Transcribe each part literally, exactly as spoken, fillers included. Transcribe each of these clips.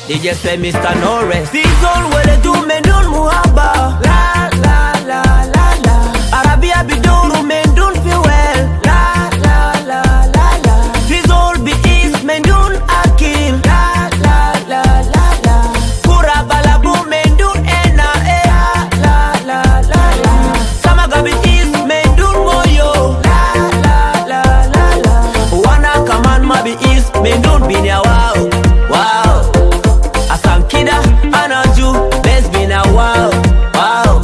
D J say Mister No Rest. Season where they do me dun muhaba. La la la la la. Arabia biduru me dun feel well. La la la la la. Season be east me dun akil. La la la la la. Kura balabu me dun ena eh. La la la la. Samaga be east me dun moyo. La la la la la. Wana kaman ma be east me dun binya wow. Wow. Asankida anaju best be na wow. Wow.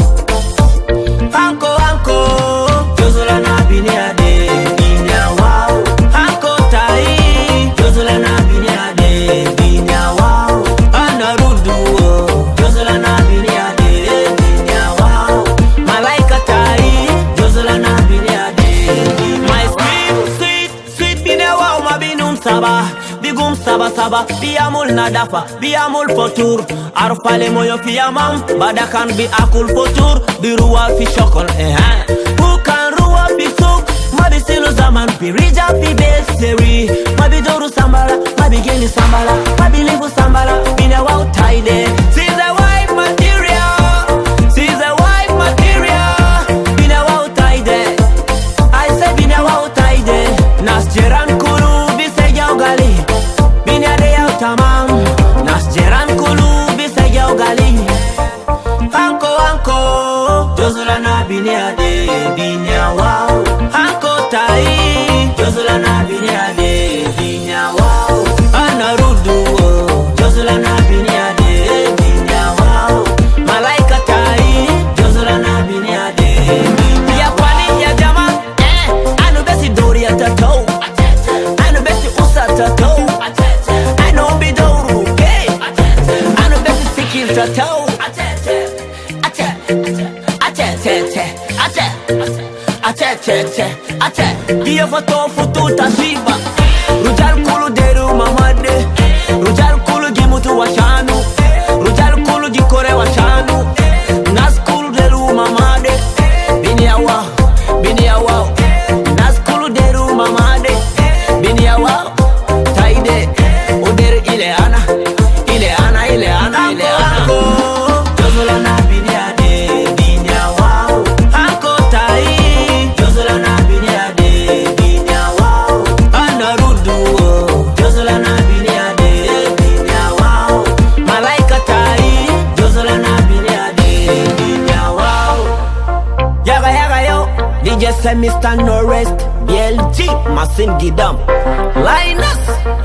Hanko hanko Josula na binya de binya wow. Hanko tai Josula na binya de binya wow. Anarudu Josula na binya de binya wow. Malaika tai Josula na binya de. My sweet sweet sweet binya wow ma binum saba. Bigum saba saba, biamul nadafa, biamul fotur. Arfale moyo fiyamam, badakan bi akul fotur. Biruwa fi shokol eh ha. Bukan ruwa fi suk, mabi silu zaman bi rija fi beseri. Mabi doru sambala, mabi geni sambala, mabi livu sambala. Bina wow taide, she's a white material, she's a white material. Bina wow taide, I say bina wow taide. Nas jeran kuru bi se gali. Binya de yau tamam. Nas jeran kulu bisa yau gali. Hanko hanko Josula na binya de binya wow. Hanko tai Josula na binya de binya wow. Anarudu Josula na binya de binya wow. Malaika tai Josula na binya de binya. Ya kwani ya jama eh. Anu besi dori ya tatou. Anu besi usa tatou. Tatou Ate Ate Ate Ate Ate Ate Ate Ate Dia foto futu tashiba. Rujal kulu deru mamade. Rujal kulu gimutu washanu. Rujal kulu jikore washanu. Nas kulu deru mamade. Bini awa Bini awa Nas kulu deru mamade. Bini awa Taide Oder ile ana Ile ana ile ana ile ana. Josula na binya de binya wow. Hanko tai Josula na binya de binya wow. Anarudu Josula na binya de binya wow. Malaika tai Josula na binya de binya wow. Yaga yaga yo D J say Mister No Rest B L G Masin Gidam Linus